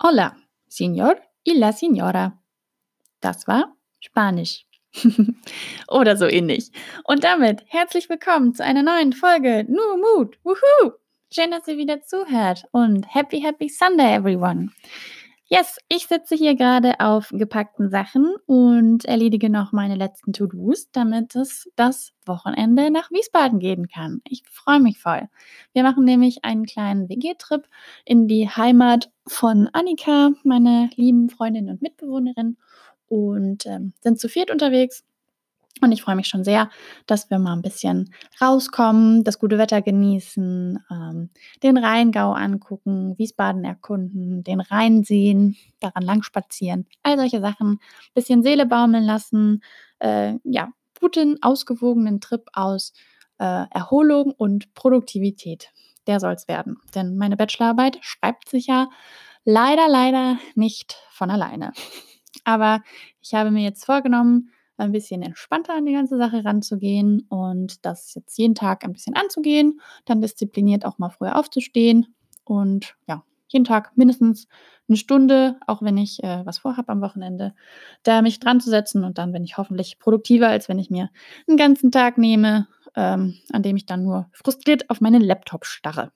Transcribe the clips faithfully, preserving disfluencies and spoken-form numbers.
Hola, Señor y la Señora. Das war Spanisch. Oder so ähnlich. Und damit herzlich willkommen zu einer neuen Folge Nur Mut. Wuhu! Schön, dass ihr wieder zuhört und happy, happy Sunday, everyone. Yes, ich sitze hier gerade auf gepackten Sachen und erledige noch meine letzten To-Dos, damit es das Wochenende nach Wiesbaden gehen kann. Ich freue mich voll. Wir machen nämlich einen kleinen W G-Trip in die Heimat von Annika, meiner lieben Freundin und Mitbewohnerin, und ähm, sind zu viert unterwegs. Und ich freue mich schon sehr, dass wir mal ein bisschen rauskommen, das gute Wetter genießen, ähm, den Rheingau angucken, Wiesbaden erkunden, den Rhein sehen, daran lang spazieren, all solche Sachen, bisschen Seele baumeln lassen, äh, ja, guten, ausgewogenen Trip aus äh, Erholung und Produktivität. Der soll es werden, denn meine Bachelorarbeit schreibt sich ja leider, leider nicht von alleine. Aber ich habe mir jetzt vorgenommen, ein bisschen entspannter an die ganze Sache ranzugehen und das jetzt jeden Tag ein bisschen anzugehen, dann diszipliniert auch mal früher aufzustehen und ja, jeden Tag mindestens eine Stunde, auch wenn ich äh, was vorhabe am Wochenende, da mich dran zu setzen, und dann bin ich hoffentlich produktiver, als wenn ich mir einen ganzen Tag nehme, ähm, an dem ich dann nur frustriert auf meinen Laptop starre.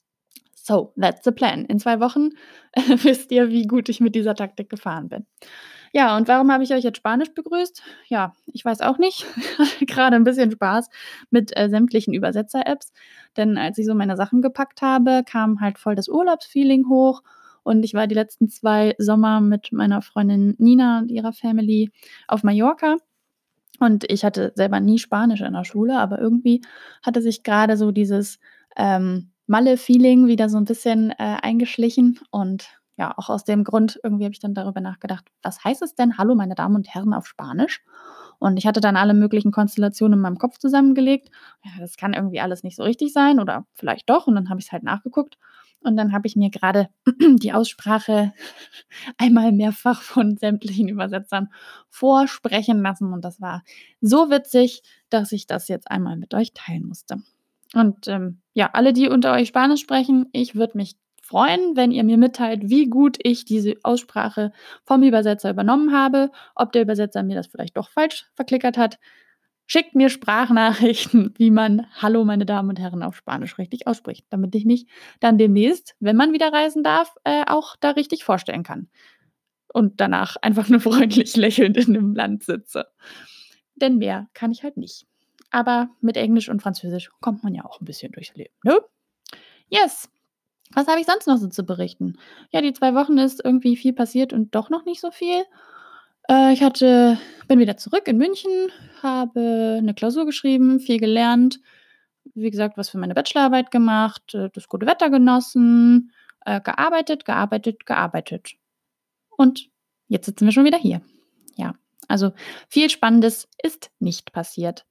So, that's the plan. In zwei Wochen äh, wisst ihr, wie gut ich mit dieser Taktik gefahren bin. Ja, und warum habe ich euch jetzt Spanisch begrüßt? Ja, ich weiß auch nicht. Gerade ein bisschen Spaß mit äh, sämtlichen Übersetzer-Apps. Denn als ich so meine Sachen gepackt habe, kam halt voll das Urlaubsfeeling hoch. Und ich war die letzten zwei Sommer mit meiner Freundin Nina und ihrer Family auf Mallorca. Und ich hatte selber nie Spanisch in der Schule, aber irgendwie hatte sich gerade so dieses ähm, Malle-Feeling wieder so ein bisschen äh, eingeschlichen. Und ja, auch aus dem Grund irgendwie habe ich dann darüber nachgedacht, was heißt es denn, hallo meine Damen und Herren, auf Spanisch? Und ich hatte dann alle möglichen Konstellationen in meinem Kopf zusammengelegt. Ja, das kann irgendwie alles nicht so richtig sein oder vielleicht doch. Und dann habe ich es halt nachgeguckt. Und dann habe ich mir gerade die Aussprache einmal mehrfach von sämtlichen Übersetzern vorsprechen lassen. Und das war so witzig, dass ich das jetzt einmal mit euch teilen musste. Und ähm, ja, alle, die unter euch Spanisch sprechen, ich würde mich freuen, wenn ihr mir mitteilt, wie gut ich diese Aussprache vom Übersetzer übernommen habe, ob der Übersetzer mir das vielleicht doch falsch verklickert hat. Schickt mir Sprachnachrichten, wie man Hallo, meine Damen und Herren, auf Spanisch richtig ausspricht, damit ich mich dann demnächst, wenn man wieder reisen darf, äh, auch da richtig vorstellen kann. Und danach einfach nur freundlich lächelnd in dem Land sitze. Denn mehr kann ich halt nicht. Aber mit Englisch und Französisch kommt man ja auch ein bisschen durchs Leben, ne? Yes. Was habe ich sonst noch so zu berichten? Ja, die zwei Wochen ist irgendwie viel passiert und doch noch nicht so viel. Äh, ich hatte bin wieder zurück in München, habe eine Klausur geschrieben, viel gelernt, wie gesagt, was für meine Bachelorarbeit gemacht, äh, das gute Wetter genossen, äh, gearbeitet, gearbeitet, gearbeitet. Und jetzt sitzen wir schon wieder hier. Ja, also viel Spannendes ist nicht passiert.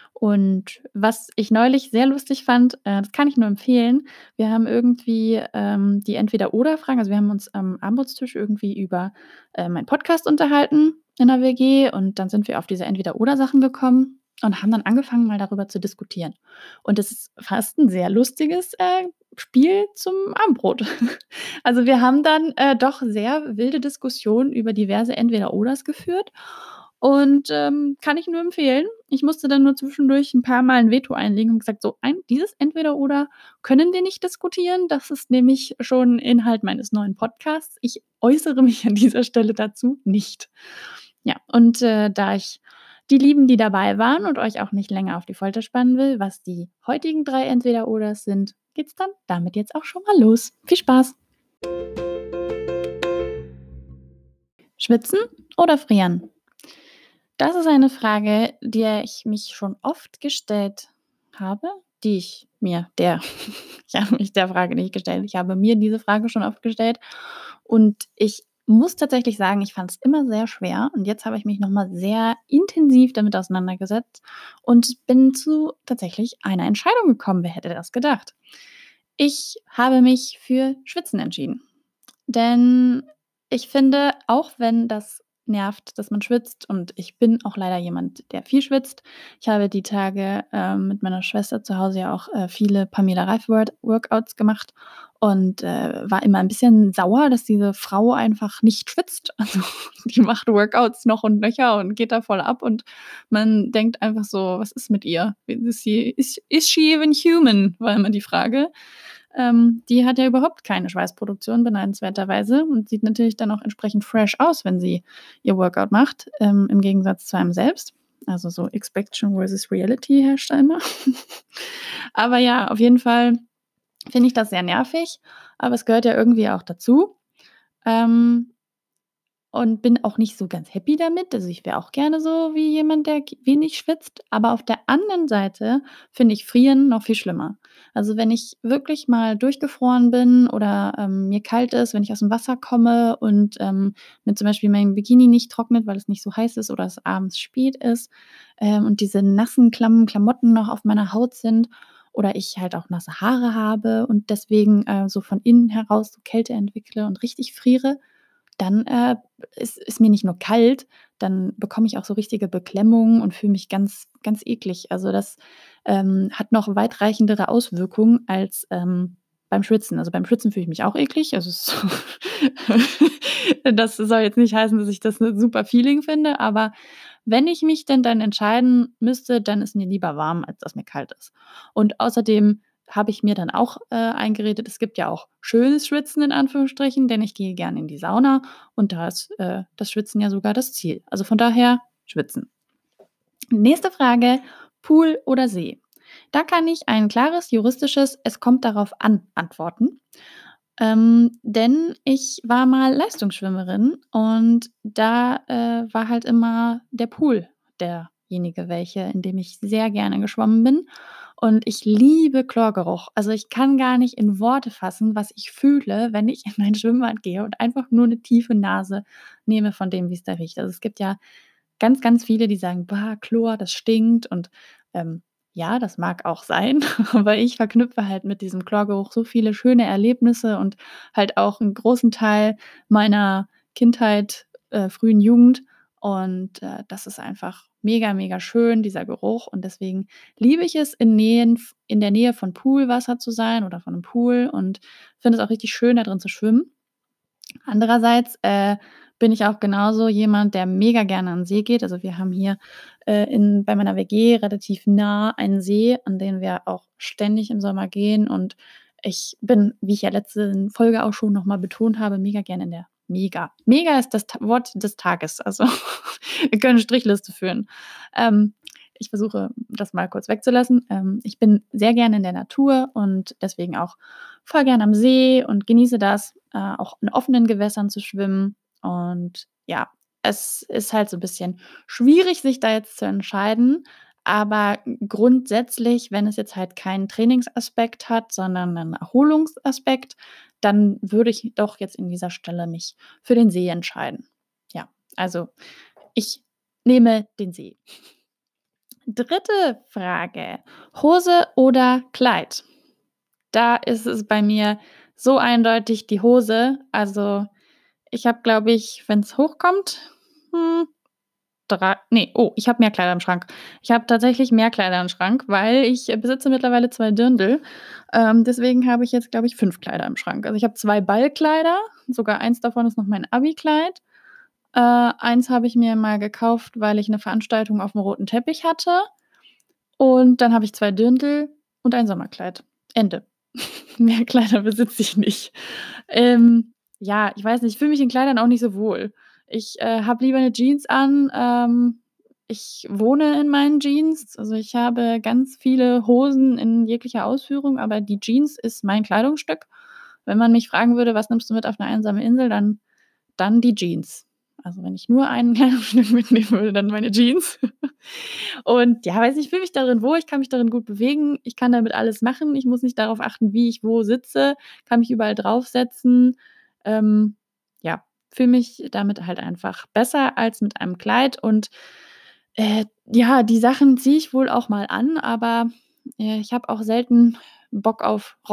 Und was ich neulich sehr lustig fand, äh, das kann ich nur empfehlen. Wir haben irgendwie ähm, die Entweder-Oder-Fragen, also wir haben uns am Abendbrotstisch irgendwie über äh, meinen Podcast unterhalten in der W G, und dann sind wir auf diese Entweder-Oder-Sachen gekommen und haben dann angefangen, mal darüber zu diskutieren. Und es ist fast ein sehr lustiges äh, Spiel zum Abendbrot. Also wir haben dann äh, doch sehr wilde Diskussionen über diverse Entweder-Oders geführt und ähm, kann ich nur empfehlen. Ich musste dann nur zwischendurch ein paar Mal ein Veto einlegen und gesagt, so ein dieses Entweder-Oder können wir nicht diskutieren. Das ist nämlich schon Inhalt meines neuen Podcasts. Ich äußere mich an dieser Stelle dazu nicht. Ja, und äh, da ich die Lieben, die dabei waren, und euch auch nicht länger auf die Folter spannen will, was die heutigen drei Entweder-Oders sind, geht's dann damit jetzt auch schon mal los. Viel Spaß! Schwitzen oder frieren? Das ist eine Frage, der ich mich schon oft gestellt habe, die ich mir der ich habe mich der Frage nicht gestellt. Ich habe mir diese Frage schon oft gestellt, und ich muss tatsächlich sagen, ich fand es immer sehr schwer, und jetzt habe ich mich noch mal sehr intensiv damit auseinandergesetzt und bin zu tatsächlich einer Entscheidung gekommen. Wer hätte das gedacht? Ich habe mich für Schwitzen entschieden. Denn ich finde, auch wenn das nervt, dass man schwitzt und ich bin auch leider jemand, der viel schwitzt. Ich habe die Tage, ähm, mit meiner Schwester zu Hause ja auch, äh, viele Pamela Reif Word Workouts gemacht und, äh, war immer 'n bisschen sauer, dass diese Frau einfach nicht schwitzt. Also, die macht Workouts noch und nöcher und geht da voll ab und man denkt einfach so: „Was ist mit ihr? Ist sie is is she even human?" war immer die Frage. Ähm, die hat ja überhaupt keine Schweißproduktion beneidenswerterweise und sieht natürlich dann auch entsprechend fresh aus, wenn sie ihr Workout macht, ähm, im Gegensatz zu einem selbst. Also, so Expectation versus Reality herrscht da immer. Aber ja, auf jeden Fall finde ich das sehr nervig, aber es gehört ja irgendwie auch dazu. Ähm und bin auch nicht so ganz happy damit. Also, ich wäre auch gerne so wie jemand, der g wenig schwitzt, aber auf der anderen Seite finde ich Frieren noch viel schlimmer. Also, wenn ich wirklich mal durchgefroren bin oder, ähm, mir kalt ist, wenn ich aus'm Wasser komme und, ähm, mir zum Beispiel mein Bikini nicht trocknet, weil es nicht so heiß ist oder es abends spät ist, ähm, und diese nassen, klammen Klamotten noch auf meiner Haut sind oder ich halt auch nasse Haare habe und deswegen, äh, so von innen heraus so Kälte entwickle und richtig friere, dann, äh, ist ist mir nicht nur kalt, dann bekomme ich auch so richtige Beklemmungen und fühle mich ganz ganz eklig. Also, das, ähm, hat noch weitreichendere Auswirkungen als, ähm, beim Schwitzen. Also, beim Schwitzen fühle ich mich auch eklig. Also, es das soll jetzt nicht heißen, dass ich das 'ne super Feeling finde, aber wenn ich mich denn dann entscheiden müsste, dann ist mir lieber warm, als dass mir kalt ist. Und außerdem habe ich mir dann auch, äh, eingeredet, es gibt ja auch schönes Schwitzen in Anführungsstrichen, denn ich gehe gerne in die Sauna und da ist, äh, das Schwitzen ja sogar das Ziel. Also, von daher schwitzen. Nächste Frage: Pool oder See? Da kann ich ein klares juristisches „Es kommt darauf an" antworten. Ähm, denn ich war mal Leistungsschwimmerin und da, äh, war halt immer der Pool derjenige welche, in dem ich sehr gerne geschwommen bin. Und ich liebe Chlorgeruch. Also, ich kann gar nicht in Worte fassen, was ich fühle, wenn ich in mein Schwimmbad gehe und einfach nur 'ne tiefe Nase nehme von dem, wie's da riecht. Also, es gibt ja ganz, ganz viele, die sagen: „Bah, Chlor, das stinkt." Und, ähm, ja, das mag auch sein, aber ich verknüpfe halt mit diesem Chlorgeruch so viele schöne Erlebnisse und halt auch 'n großen Teil meiner Kindheit, äh, frühen Jugend. Und, äh, das ist einfach mega, mega schön, dieser Geruch. Und deswegen liebe ich es, in Nähen v in der Nähe von Poolwasser zu sein oder von 'nem Pool und finde es auch richtig schön, da drin zu schwimmen. Andererseits, äh, bin ich auch genauso jemand, der mega gerne an 'n See geht. Also, wir haben hier, äh, in bei meiner WG relativ nah einen See, an den wir auch ständig im Sommer gehen. Und ich bin, wie ich ja letzten Folge auch schon noch mal betont habe, mega gerne in der mega mega ist das Ta Wort des Tages. Also, wir können 'ne Strichliste führen. Ähm, ich versuche, das mal kurz wegzulassen. Ähm, ich bin sehr gerne in der Natur und deswegen auch voll gern am See und genieße das, äh, auch in offenen Gewässern zu schwimmen. Und ja, es ist halt so bisschen schwierig, sich da jetzt zu entscheiden, aber grundsätzlich, wenn es jetzt halt keinen Trainingsaspekt hat, sondern 'nen Erholungsaspekt, dann würde ich doch jetzt in dieser Stelle mich für den See entscheiden. Ja, also, ich nehme den See. Dritte Frage: Hose oder Kleid? Da ist es bei mir so eindeutig die Hose. Also, ich habe, glaube ich, wenn's hochkommt, hm, drei ne, oh, ich habe mehr Kleider im Schrank. Ich habe tatsächlich mehr Kleider im Schrank, weil ich besitze mittlerweile zwei Dirndl. Ähm, deswegen habe ich jetzt, glaube ich, fünf Kleider im Schrank. Also, ich habe zwei Ballkleider, sogar eins davon ist noch mein Abikleid. Äh, eins habe ich mir mal gekauft, weil ich 'ne Veranstaltung auf'm roten Teppich hatte. Und dann habe ich zwei Dirndl und ein Sommerkleid. Ende. Mehr Kleider besitze ich nicht. Ähm, ja, ich weiß nicht, ich fühle mich in Kleidern auch nicht so wohl. Ich, äh, habe lieber 'ne Jeans an. Ähm, ich wohne in meinen Jeans. Also, ich habe ganz viele Hosen in jeglicher Ausführung, aber die Jeans ist mein Kleidungsstück. Wenn man mich fragen würde: „Was nimmst du mit auf 'ne einsame Insel?", dann dann die Jeans. Also, wenn ich nur ein Kleidungsstück mitnehmen würde, dann meine Jeans. Und ja, weiß nicht, ich fühle mich darin wohl, ich kann mich darin gut bewegen. Ich kann damit alles machen. Ich muss nicht darauf achten, wie ich wo sitze, kann mich überall draufsetzen. Ähm, ja, fühle mich damit halt einfach besser als mit einem Kleid und, äh, ja, die Sachen ziehe ich wohl auch mal an, aber, äh, ich habe auch selten Bock auf Rock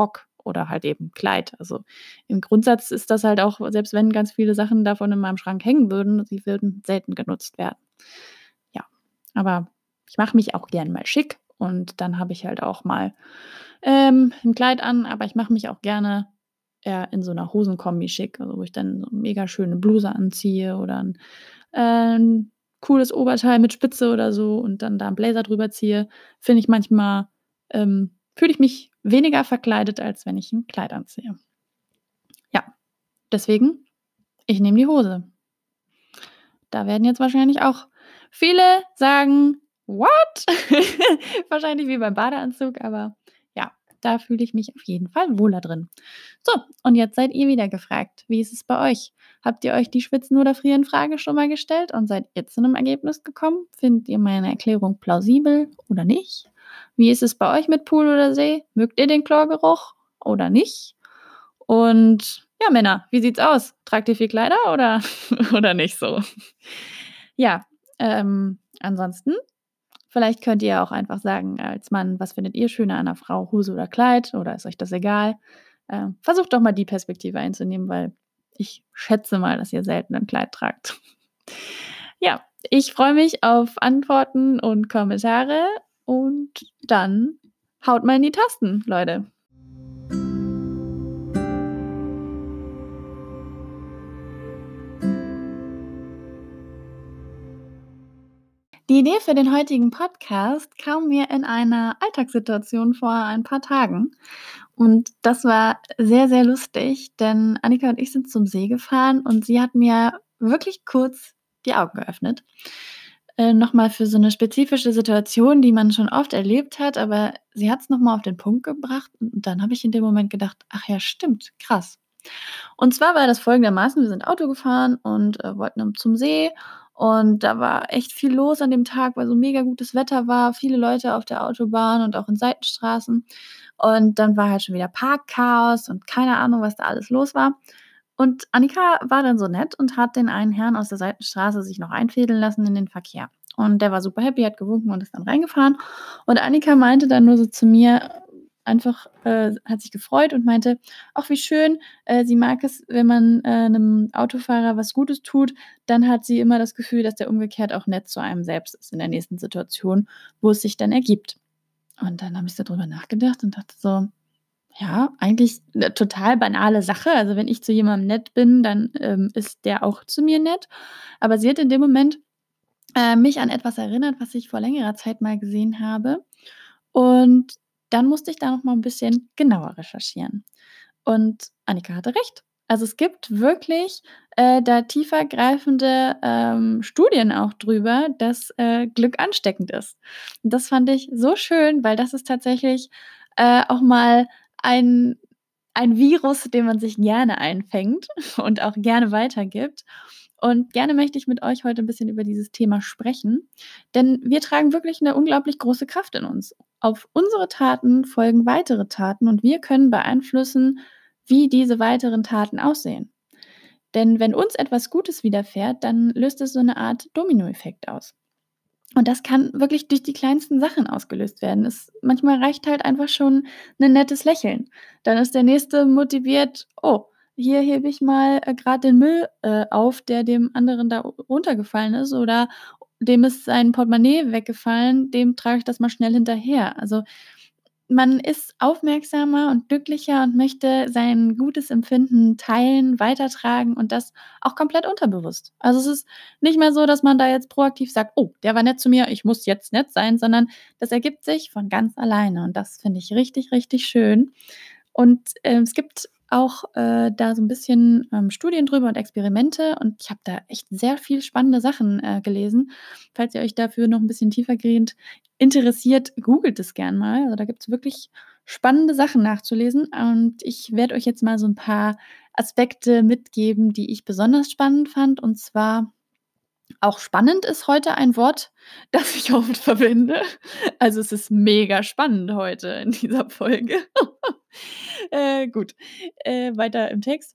oder halt eben Kleid. Also, im Grundsatz ist das halt auch, selbst wenn ganz viele Sachen davon in meinem Schrank hängen würden, sie würden selten genutzt werden. Ja, aber ich mache mich auch gern mal schick und dann habe ich halt auch mal, ähm, 'n Kleid an, aber ich mache mich auch gerne eher in so 'ner Hosenkombi schick, also, wo ich dann so mega schöne Bluse anziehe oder 'n, äh 'n cooles Oberteil mit Spitze oder so und dann da 'n Blazer drüber ziehe. Finde ich manchmal, ähm fühle ich mich weniger verkleidet, als wenn ich 'n Kleid anziehe. Ja, deswegen, ich nehme die Hose. Da werden jetzt wahrscheinlich auch viele sagen: „What?“ Wahrscheinlich wie beim Badeanzug, aber ja, da fühle ich mich auf jeden Fall wohler drin. So, und jetzt seid ihr wieder gefragt. Wie ist es bei euch? Habt ihr euch die Schwitzen oder Frieren-Frage schon mal gestellt und seid ihr zu 'nem Ergebnis gekommen? Findet ihr meine Erklärung plausibel oder nicht? Wie ist es bei euch mit Pool oder See? Mögt ihr den Chlorgeruch oder nicht? Und ja, Männer, wie sieht's aus? Tragt ihr viel Kleider oder oder nicht so? Ja, ähm, ansonsten, vielleicht könnt ihr auch einfach sagen als Mann, was findet ihr schöner an 'ner Frau, Hose oder Kleid oder ist euch das egal? Ähm, versucht doch mal die Perspektive einzunehmen, weil ich schätze mal, dass ihr selten 'n Kleid tragt. Ja, ich freue mich auf Antworten und Kommentare und dann haut mal in die Tasten, Leute. Die Idee für den heutigen Podcast kam mir in einer Alltagssituation vor ein paar Tagen und das war sehr, sehr lustig, denn Annika und ich sind zum See gefahren und sie hat mir wirklich kurz die Augen geöffnet. Äh, noch mal für so 'ne spezifische Situation, die man schon oft erlebt hat, aber sie hat's noch mal auf den Punkt gebracht und dann habe ich in dem Moment gedacht: „Ach ja, stimmt, krass.“ Und zwar war das folgendermaßen: Wir sind Auto gefahren und, äh, wollten dann zum See und da war echt viel los an dem Tag, weil so mega gutes Wetter war, viele Leute auf der Autobahn und auch in Seitenstraßen. Und dann war halt schon wieder Parkchaos und keine Ahnung, was da alles los war. Und Annika war dann so nett und hat den einen Herrn aus der Seitenstraße sich noch einfädeln lassen in den Verkehr. Und der war super happy, hat gewunken und ist dann reingefahren. Und Annika meinte dann nur so zu mir einfach äh, hat sich gefreut und meinte: „Ach, wie schön, äh, sie mag es, wenn man, äh, 'nem Autofahrer was Gutes tut, dann hat sie immer das Gefühl, dass der umgekehrt auch nett zu einem selbst ist in der nächsten Situation, wo es sich dann ergibt.“ Und dann habe ich so drüber nachgedacht und dachte so: „Ja, eigentlich 'ne total banale Sache. Also, wenn ich zu jemandem nett bin, dann, ähm, ist der auch zu mir nett.“ Aber sie hat in dem Moment, äh, mich an etwas erinnert, was ich vor längerer Zeit mal gesehen habe. Und dann musste ich da noch mal 'n bisschen genauer recherchieren. Und Annika hatte recht. Also, es gibt wirklich, äh, da tiefergreifende, ähm, Studien auch drüber, dass, äh, Glück ansteckend ist. Und das fand ich so schön, weil das ist tatsächlich, äh, auch mal ein ein Virus, den man sich gerne einfängt und auch gerne weitergibt. Und gerne möchte ich mit euch heute 'n bisschen über dieses Thema sprechen, denn wir tragen wirklich 'ne unglaublich große Kraft in uns. Auf unsere Taten folgen weitere Taten und wir können beeinflussen, wie diese weiteren Taten aussehen. Denn wenn uns etwas Gutes widerfährt, dann löst es so 'ne Art Dominoeffekt aus. Und das kann wirklich durch die kleinsten Sachen ausgelöst werden. Es manchmal reicht halt einfach schon 'nen nettes Lächeln. Dann ist der Nächste motiviert: „Oh, hier hebe ich mal, äh, grad den Müll, äh, auf, der dem anderen da runtergefallen ist“, oder „dem ist sein Portemonnaie weggefallen, dem trage ich das mal schnell hinterher.“ Also, man ist aufmerksamer und glücklicher und möchte sein gutes Empfinden teilen, weitertragen und das auch komplett unterbewusst. Also, es ist nicht mehr so, dass man da jetzt proaktiv sagt: „Oh, der war nett zu mir, ich muss jetzt nett sein“, sondern das ergibt sich von ganz alleine und das finde ich richtig, richtig schön. Und, ähm, es gibt auch, äh, da so 'n bisschen, ähm, Studien drüber und Experimente und ich habe da echt sehr viel spannende Sachen, äh, gelesen. Falls ihr euch dafür noch 'n bisschen tiefergehend interessiert, googelt es gern mal. Also, da gibt's wirklich spannende Sachen nachzulesen und ich werde euch jetzt mal so 'n paar Aspekte mitgeben, die ich besonders spannend fand. Und zwar auch spannend ist heute ein Wort, das ich oft verwende. Also, es ist mega spannend heute in dieser Folge. Äh, gut, äh, weiter im Text.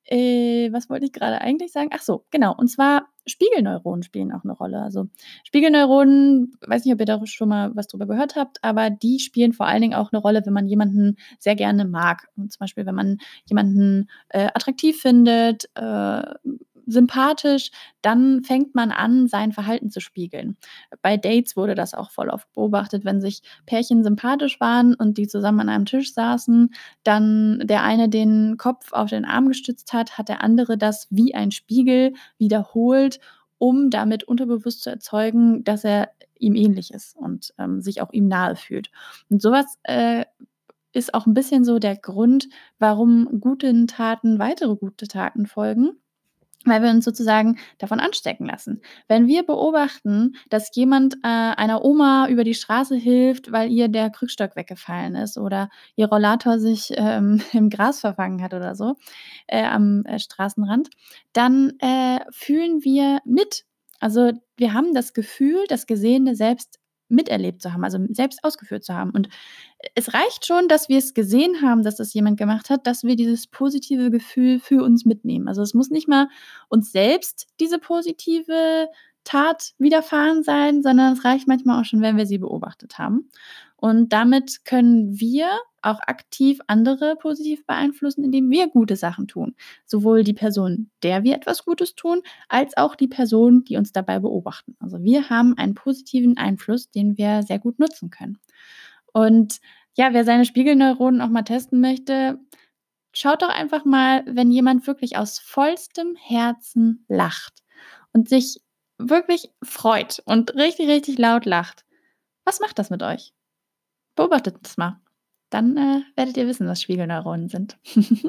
Äh, was wollte ich gerade eigentlich sagen? Ach so, genau. Und zwar Spiegelneuronen spielen auch eine Rolle. Also, Spiegelneuronen, weiß nicht, ob ihr da schon mal was drüber gehört habt, aber die spielen vor allen Dingen auch eine Rolle, wenn man jemanden sehr gerne mag. Und zum Beispiel, wenn man jemanden, äh, attraktiv findet, äh, sympathisch, dann fängt man an, sein Verhalten zu spiegeln. Bei Dates wurde das auch voll oft beobachtet, wenn sich Pärchen sympathisch waren und die zusammen an einem Tisch saßen, dann der eine den Kopf auf den Arm gestützt hat, hat der andere das wie ein Spiegel wiederholt, um damit unterbewusst zu erzeugen, dass er ihm ähnlich ist und, ähm, sich auch ihm nahe fühlt. Und sowas äh, ist auch ein bisschen so der Grund, warum guten Taten weitere gute Taten folgen, weil wir uns sozusagen davon anstecken lassen. Wenn wir beobachten, dass jemand, äh, einer Oma über die Straße hilft, weil ihr der Krückstock weggefallen ist oder ihr Rollator sich, ähm, im Gras verfangen hat oder so, äh, am, äh, Straßenrand, dann, äh, fühlen wir mit. Also, wir haben das Gefühl, das Gesehene selbst miterlebt zu haben, also selbst ausgeführt zu haben. Und es reicht schon, dass wir es gesehen haben, dass das jemand gemacht hat, dass wir dieses positive Gefühl für uns mitnehmen. Also, es muss nicht mal uns selbst diese positive Tat widerfahren sein, sondern es reicht manchmal auch schon, wenn wir sie beobachtet haben. Und damit können wir auch aktiv andere positiv beeinflussen, indem wir gute Sachen tun. Sowohl die Person, der wir etwas Gutes tun, als auch die Person, die uns dabei beobachten. Also wir haben einen positiven Einfluss, den wir sehr gut nutzen können. Und ja, wer seine Spiegelneuronen auch mal testen möchte, schaut doch einfach mal, wenn jemand wirklich aus vollstem Herzen lacht und sich wirklich freut und richtig, richtig laut lacht. Was macht das mit euch? Beobachtet es mal. Dann, äh, werdet ihr wissen, was Spiegelneuronen sind.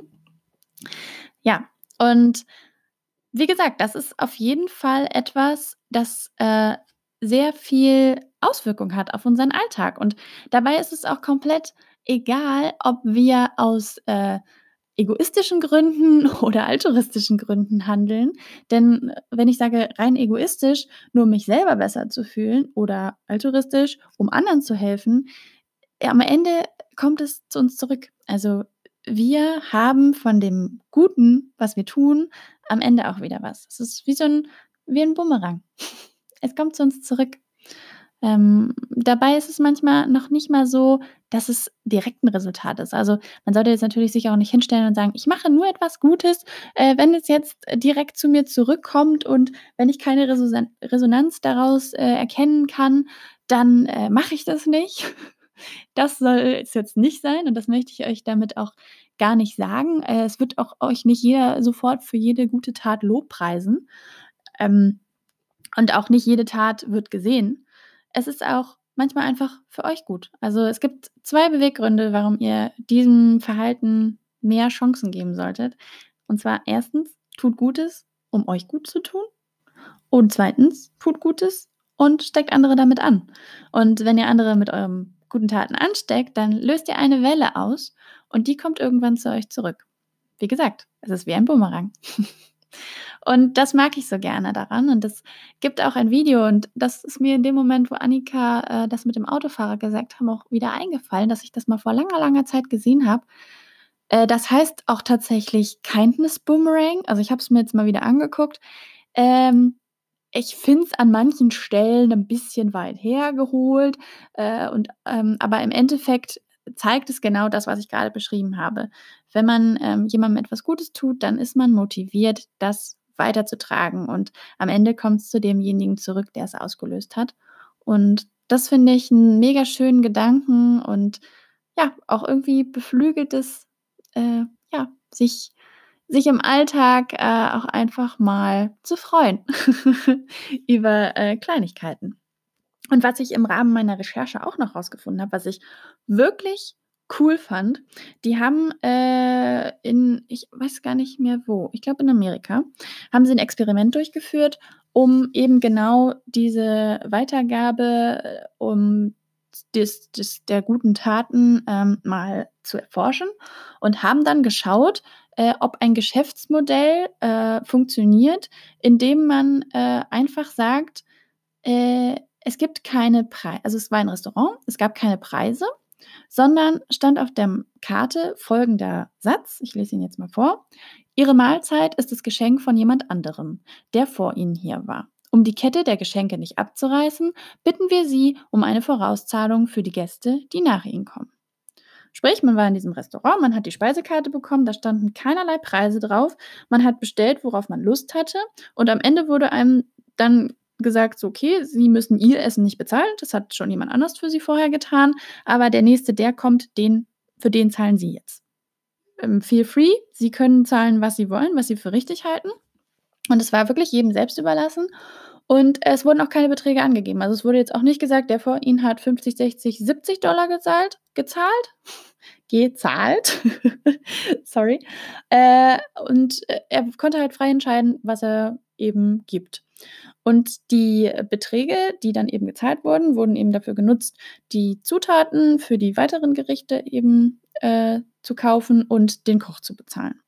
Ja, und wie gesagt, das ist auf jeden Fall etwas, das, äh, sehr viel Auswirkung hat auf unseren Alltag. Und dabei ist es auch komplett egal, ob wir aus, äh, egoistischen Gründen oder altruistischen Gründen handeln. Denn äh, wenn ich sage rein egoistisch, nur um mich selber besser zu fühlen oder altruistisch, um anderen zu helfen, ja, am Ende kommt es zu uns zurück. Also, wir haben von dem Guten, was wir tun, am Ende auch wieder was. Es ist wie so 'n wie 'n Bumerang. Es kommt zu uns zurück. Ähm, dabei ist es manchmal noch nicht mal so, dass es direkt 'n Resultat ist. Also, man sollte jetzt natürlich sich auch nicht hinstellen und sagen: „Ich mache nur etwas Gutes, äh, wenn es jetzt direkt zu mir zurückkommt und wenn ich keine Resosan Resonanz daraus, äh, erkennen kann, dann, äh, mache ich das nicht.“ Das soll es jetzt nicht sein und das möchte ich euch damit auch gar nicht sagen. Äh, es wird auch euch nicht jeder sofort für jede gute Tat lobpreisen, ähm, und auch nicht jede Tat wird gesehen. Es ist auch manchmal einfach für euch gut. Also, es gibt zwei Beweggründe, warum ihr diesem Verhalten mehr Chancen geben solltet. Und zwar erstens, tut Gutes, um euch gut zu tun. Und zweitens, tut Gutes und steckt andere damit an. Und wenn ihr andere mit euren guten Taten ansteckt, dann löst ihr eine Welle aus und die kommt irgendwann zu euch zurück. Wie gesagt, es ist wie ein Bumerang. Und das mag ich so gerne daran. Und es gibt auch ein Video und das ist mir in dem Moment, wo Annika, äh, das mit dem Autofahrer gesagt haben, auch wieder eingefallen, dass ich das mal vor langer, langer Zeit gesehen habe. Äh, das heißt auch tatsächlich Kindness Boomerang. Also, ich habe es mir jetzt mal wieder angeguckt. Ähm, Ich finde es an manchen Stellen ein bisschen weit hergeholt, äh, und, ähm aber im Endeffekt zeigt es genau das, was ich gerade beschrieben habe. Wenn man, ähm, jemandem etwas Gutes tut, dann ist man motiviert, das weiterzutragen und am Ende kommt es zu demjenigen zurück, der es ausgelöst hat. Und das finde ich 'n mega schönen Gedanken und ja, auch irgendwie beflügelt es, äh, ja, sich sich im Alltag, äh, auch einfach mal zu freuen über, äh, Kleinigkeiten. Und was ich im Rahmen meiner Recherche auch noch rausgefunden habe, was ich wirklich cool fand, die haben, äh, in ich weiß gar nicht mehr wo, ich glaube in Amerika, haben sie 'n Experiment durchgeführt, um eben genau diese Weitergabe, äh, um des des der guten Taten, ähm, mal zu erforschen und haben dann geschaut, äh, ob ein Geschäftsmodell, äh, funktioniert, indem man, äh, einfach sagt, äh, es gibt keine Prei also, es war ein Restaurant, es gab keine Preise, sondern stand auf der Karte folgender Satz, ich lese ihn jetzt mal vor: Ihre Mahlzeit ist das Geschenk von jemand anderem, der vor Ihnen hier war. Um die Kette der Geschenke nicht abzureißen, bitten wir Sie um eine Vorauszahlung für die Gäste, die nach Ihnen kommen. Sprich, man war in diesem Restaurant, man hat die Speisekarte bekommen, da standen keinerlei Preise drauf. Man hat bestellt, worauf man Lust hatte. Und am Ende wurde einem dann gesagt, so, okay, Sie müssen Ihr Essen nicht bezahlen. Das hat schon jemand anders für Sie vorher getan. Aber der Nächste, der kommt, den, für den zahlen Sie jetzt. Ähm, feel free. Sie können zahlen, was Sie wollen, was Sie für richtig halten. Und es war wirklich jedem selbst überlassen. Und es wurden auch keine Beträge angegeben. Also es wurde jetzt auch nicht gesagt, der vor Ihnen hat fünfzig, sechzig, siebzig Dollar gezahlt, gezahlt, gezahlt, sorry. Äh, und äh, er konnte halt frei entscheiden, was er eben gibt. Und die Beträge, die dann eben gezahlt wurden, wurden eben dafür genutzt, die Zutaten für die weiteren Gerichte eben äh, zu kaufen und den Koch zu bezahlen.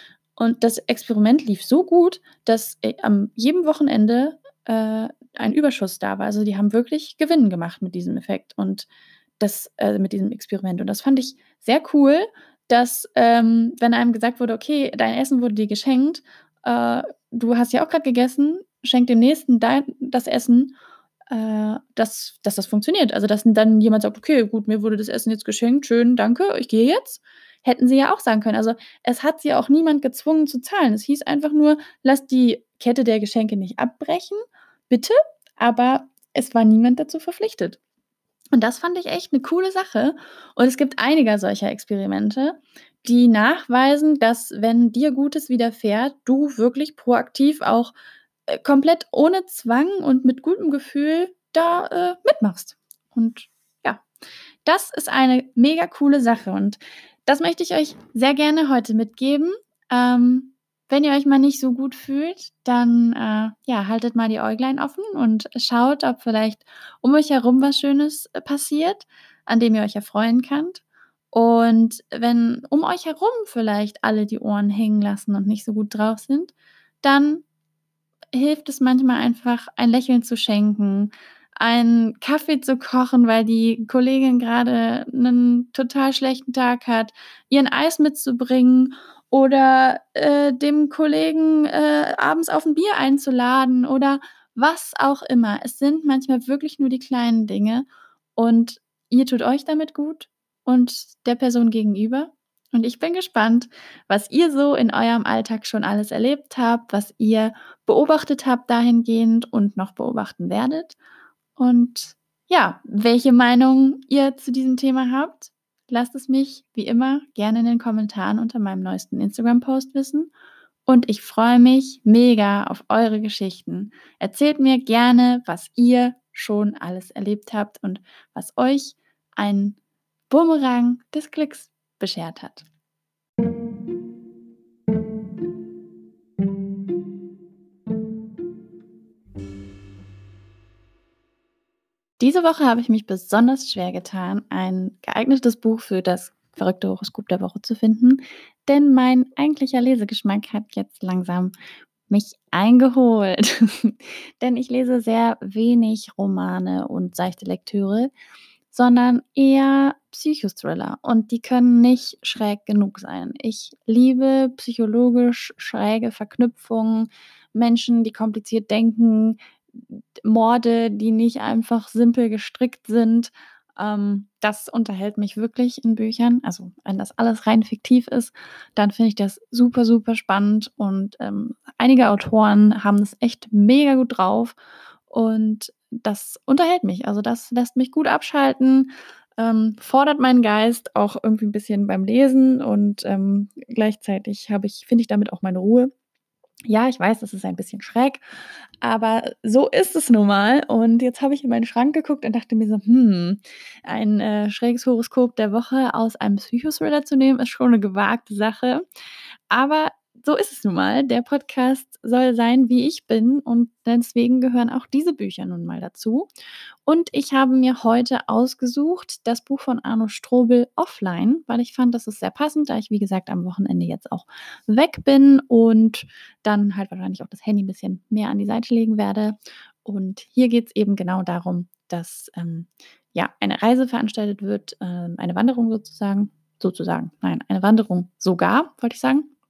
Und das Experiment lief so gut, dass äh, am jedem Wochenende äh, ein Überschuss da war. Also die haben wirklich Gewinn gemacht mit diesem Effekt und das äh, mit diesem Experiment. Und das fand ich sehr cool, dass ähm, wenn einem gesagt wurde, okay, dein Essen wurde dir geschenkt, äh, du hast ja auch gerade gegessen, schenk dem Nächsten dein, das Essen, äh, dass, dass das funktioniert. Also dass dann jemand sagt, okay, gut, mir wurde das Essen jetzt geschenkt, schön, danke, ich gehe jetzt. Hätten sie ja auch sagen können. Also es hat sie auch niemand gezwungen zu zahlen. Es hieß einfach nur, lass die Kette der Geschenke nicht abbrechen, bitte, aber es war niemand dazu verpflichtet. Und das fand ich echt eine coole Sache. Und es gibt einige solcher Experimente, die nachweisen, dass, wenn dir Gutes widerfährt, du wirklich proaktiv auch äh, komplett ohne Zwang und mit gutem Gefühl da äh, mitmachst. Und ja, das ist eine mega coole Sache und das möchte ich euch sehr gerne heute mitgeben. Ähm, wenn ihr euch mal nicht so gut fühlt, dann äh, ja, haltet mal die Äuglein offen und schaut, ob vielleicht um euch herum was Schönes äh, passiert, an dem ihr euch erfreuen könnt. Und wenn um euch herum vielleicht alle die Ohren hängen lassen und nicht so gut drauf sind, dann hilft es manchmal einfach, ein Lächeln zu schenken, einen Kaffee zu kochen, weil die Kollegin gerade einen total schlechten Tag hat, ihr 'n Eis mitzubringen oder, äh, dem Kollegen, äh, abends auf 'n Bier einzuladen oder was auch immer. Es sind manchmal wirklich nur die kleinen Dinge und ihr tut euch damit gut und der Person gegenüber. Und ich bin gespannt, was ihr so in eurem Alltag schon alles erlebt habt, was ihr beobachtet habt dahingehend und noch beobachten werdet. Und ja, welche Meinung ihr zu diesem Thema habt, lasst es mich wie immer gerne in den Kommentaren unter meinem neuesten Instagram-Post wissen. Und ich freue mich mega auf eure Geschichten. Erzählt mir gerne, was ihr schon alles erlebt habt und was euch ein Bumerang des Glücks beschert hat. Diese Woche habe ich mich besonders schwer getan, ein geeignetes Buch für das verrückte Horoskop der Woche zu finden, denn mein eigentlicher Lesegeschmack hat jetzt langsam mich eingeholt. Denn ich lese sehr wenig Romane und seichte Lektüre, sondern eher Psychothriller und die können nicht schräg genug sein. Ich liebe psychologisch schräge Verknüpfungen, Menschen, die kompliziert denken, Morde, die nicht einfach simpel gestrickt sind. Ähm, das unterhält mich wirklich in Büchern. Also, wenn das alles rein fiktiv ist, dann finde ich das super, super spannend und, ähm, einige Autoren haben es echt mega gut drauf und das unterhält mich. Also, das lässt mich gut abschalten, ähm, fordert meinen Geist auch irgendwie 'n bisschen beim Lesen und, ähm, gleichzeitig habe ich finde ich damit auch meine Ruhe. Ja, ich weiß, das ist ein bisschen schräg, aber so ist es nun mal. Und jetzt habe ich in meinen Schrank geguckt und dachte mir so: „Hm, ein, äh, schräges Horoskop der Woche aus einem Psychothriller zu nehmen, ist schon 'ne gewagte Sache.“ Aber so ist es nun mal. Der Podcast soll sein, wie ich bin und deswegen gehören auch diese Bücher nun mal dazu. Und ich habe mir heute ausgesucht das Buch von Arno Strobel „Offline“, weil ich fand, das ist sehr passend, da ich, wie gesagt, am Wochenende jetzt auch weg bin und dann halt wahrscheinlich auch das Handy 'n bisschen mehr an die Seite legen werde. Und hier geht's eben genau darum, dass, ähm, ja, eine Reise veranstaltet wird, ähm, eine Wanderung sozusagen sozusagen, nein, eine Wanderung sogar, wollte ich sagen.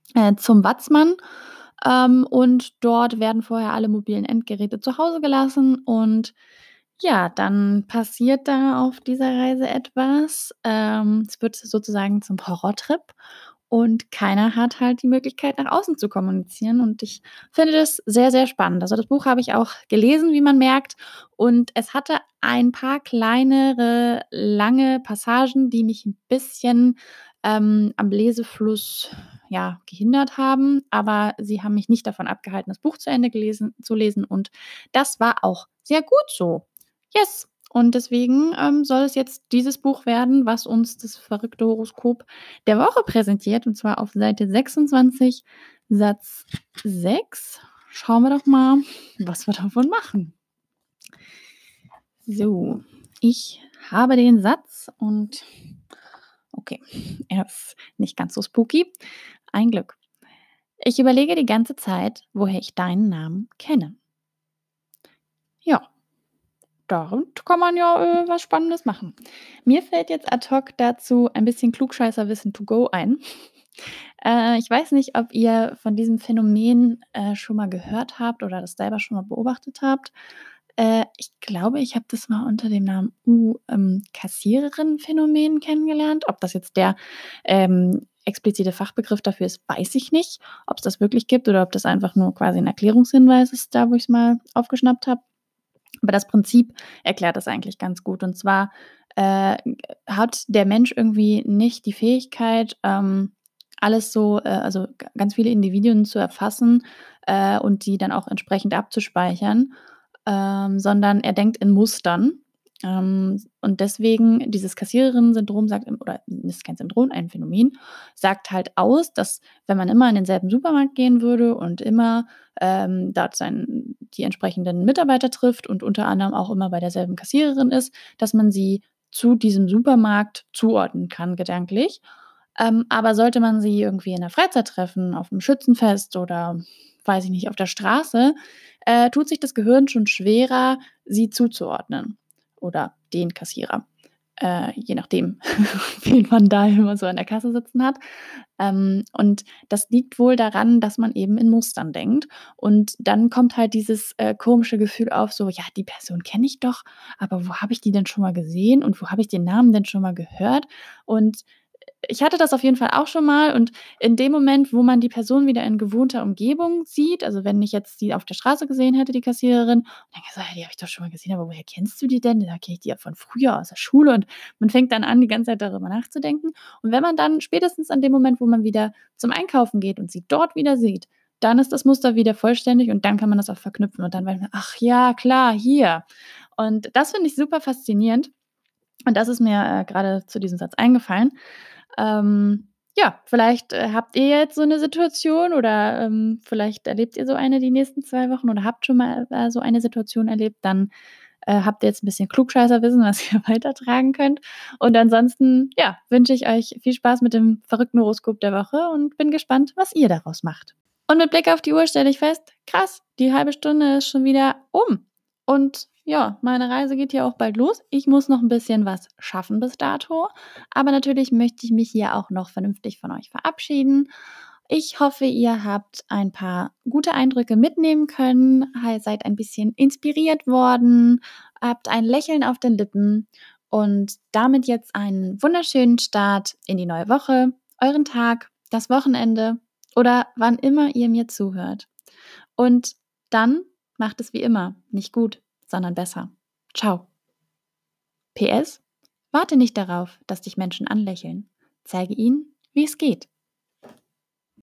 äh, zum Watzmann. Ähm, und dort werden vorher alle mobilen Endgeräte zu Hause gelassen und ja, dann passiert da auf dieser Reise etwas. Ähm, es wird sozusagen zum Horrortrip und keiner hat halt die Möglichkeit, nach außen zu kommunizieren und ich finde das sehr, sehr spannend. Also, das Buch habe ich auch gelesen, wie man merkt, und es hatte ein paar kleinere, lange Passagen, die mich 'n bisschen, ähm, am Lesefluss, ja, gehindert haben, aber sie haben mich nicht davon abgehalten, das Buch zu Ende gelesen zu lesen und das war auch sehr gut so. Yes. Und deswegen, ähm, soll es jetzt dieses Buch werden, was uns das verrückte Horoskop der Woche präsentiert, und zwar auf Seite sechsundzwanzig, Satz sechs. Schauen wir doch mal, was wir davon machen. So, ich habe den Satz und okay, er ist nicht ganz so spooky. Ein Glück. Ich überlege die ganze Zeit, woher ich deinen Namen kenne. Ja, damit kann man ja, äh, was Spannendes machen. Mir fällt jetzt ad hoc dazu ein bisschen Klugscheißerwissen to go ein. Äh, ich weiß nicht, ob ihr von diesem Phänomen, äh, schon mal gehört habt oder das selber schon mal beobachtet habt. Äh, ich glaube, ich habe das mal unter dem Namen U ähm, Kassiererin-Phänomen kennengelernt. Ob das jetzt der, ähm, explizite Fachbegriff dafür ist, weiß ich nicht. Ob's das wirklich gibt oder ob das einfach nur quasi 'n Erklärungshinweis ist, da wo ich's mal aufgeschnappt habe. Aber das Prinzip erklärt das eigentlich ganz gut. Und zwar, äh, hat der Mensch irgendwie nicht die Fähigkeit, ähm, alles so, äh also g ganz viele Individuen zu erfassen, äh, und die dann auch entsprechend abzuspeichern, ähm, sondern er denkt in Mustern. Ähm, und deswegen dieses Kassiererinnen-Syndrom sagt oder ist kein Syndrom, ein Phänomen, sagt halt aus, dass wenn man immer in denselben Supermarkt gehen würde und immer, ähm, dort seinen die entsprechenden Mitarbeiter trifft und unter anderem auch immer bei derselben Kassiererin ist, dass man sie zu diesem Supermarkt zuordnen kann gedanklich. Ähm, aber sollte man sie irgendwie in der Freizeit treffen, auf'm Schützenfest oder, weiß ich nicht, auf der Straße, äh, tut sich das Gehirn schon schwerer, sie zuzuordnen oder den Kassierer, äh, je nachdem, wen man da immer so an der Kasse sitzen hat. Ähm, und das liegt wohl daran, dass man eben in Mustern denkt. Und dann kommt halt dieses, äh, komische Gefühl auf, so: „Ja, die Person kenne ich doch, aber wo habe ich die denn schon mal gesehen und wo habe ich den Namen denn schon mal gehört?“ Und ich hatte das auf jeden Fall auch schon mal und in dem Moment, wo man die Person wieder in gewohnter Umgebung sieht, also wenn ich jetzt die auf der Straße gesehen hätte, die Kassiererin, und denke so: „Ja, die habe ich doch schon mal gesehen, aber woher kennst du die denn?“ „Ja, kenne ich die ja von früher aus der Schule.“ Und man fängt dann an, die ganze Zeit darüber nachzudenken. Und wenn man dann spätestens an dem Moment, wo man wieder zum Einkaufen geht und sie dort wieder sieht, dann ist das Muster wieder vollständig und dann kann man das auch verknüpfen und dann weiß man: „Ach ja, klar, hier.“ Und das finde ich super faszinierend. Und das ist mir, äh, grade zu diesem Satz eingefallen. Ähm, ja, vielleicht, äh, habt ihr jetzt so 'ne Situation oder, ähm, vielleicht erlebt ihr so eine die nächsten zwei Wochen oder habt schon mal, äh, so eine Situation erlebt, dann, äh, habt ihr jetzt 'n bisschen Klugscheißerwissen, was ihr weitertragen könnt. Und ansonsten, ja, wünsche ich euch viel Spaß mit dem verrückten Horoskop der Woche und bin gespannt, was ihr daraus macht. Und mit Blick auf die Uhr stelle ich fest: Krass, die halbe Stunde ist schon wieder um. Und ja, meine Reise geht hier auch bald los. Ich muss noch 'n bisschen was schaffen bis dato, aber natürlich möchte ich mich hier auch noch vernünftig von euch verabschieden. Ich hoffe, ihr habt ein paar gute Eindrücke mitnehmen können, hal seid ein bisschen inspiriert worden, habt ein Lächeln auf den Lippen und damit jetzt einen wunderschönen Start in die neue Woche, euren Tag, das Wochenende oder wann immer ihr mir zuhört. Und dann macht es wie immer nicht gut, sondern besser. Tschau. P. S. Warte nicht darauf, dass dich Menschen anlächeln. Zeige ihnen, wie es geht.